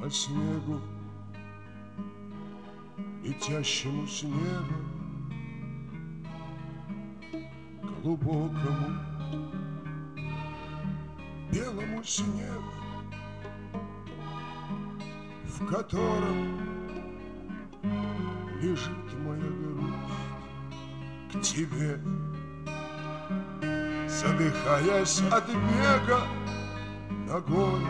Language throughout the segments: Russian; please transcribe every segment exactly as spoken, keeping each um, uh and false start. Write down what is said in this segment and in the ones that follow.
по снегу, летящему снегу, глубокому белому снегу, в котором лежит моя грусть к тебе. Задыхаясь от бега, ногой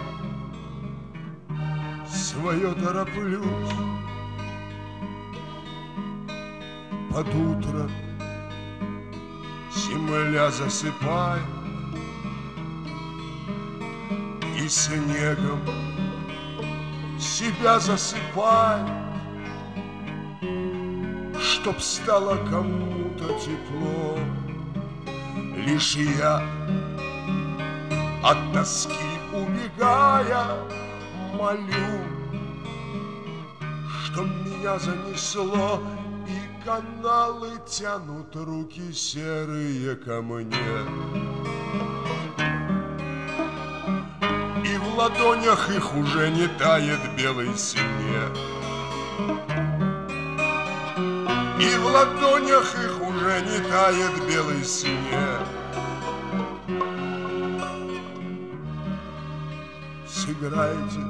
свое тороплюсь. Под утро земля засыпает, и снегом себя засыпает, чтоб стало кому-то тепло. Лишь я, от тоски убегая, молю, чтоб меня занесло, и каналы тянут руки серые ко мне. И в ладонях их уже не тает белый снег, и в ладонях их уже не тает белый снег. Сыграйте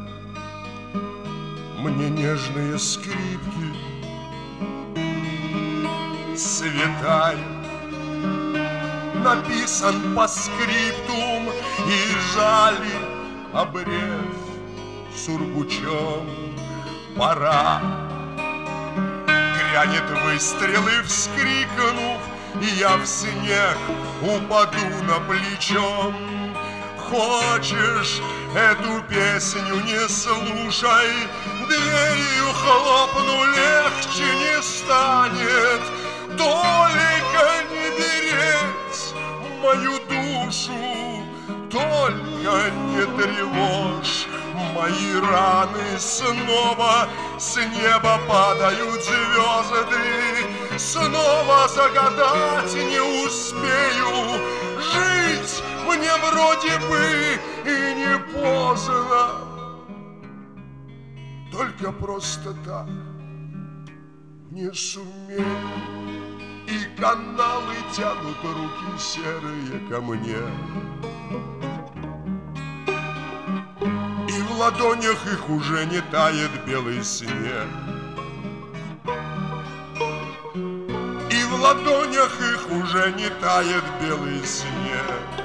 мне нежные скрипки, Цветаев написан по скриптум, и жали обрез сургучом. Пора. Грянет выстрел, и вскрикнув, я в снег упаду на плечом. Хочешь, эту песню не слушай, дверью хлопну, легче не станет. Только не беречь мою душу, только не тревожь мои раны. Снова с неба падают звезды, снова загадать не успею. Жить мне вроде бы и не поздно, только просто так не сумею. И каналы тянут руки серые ко мне, и в ладонях их уже не тает белый снег, и в ладонях их уже не тает белый снег.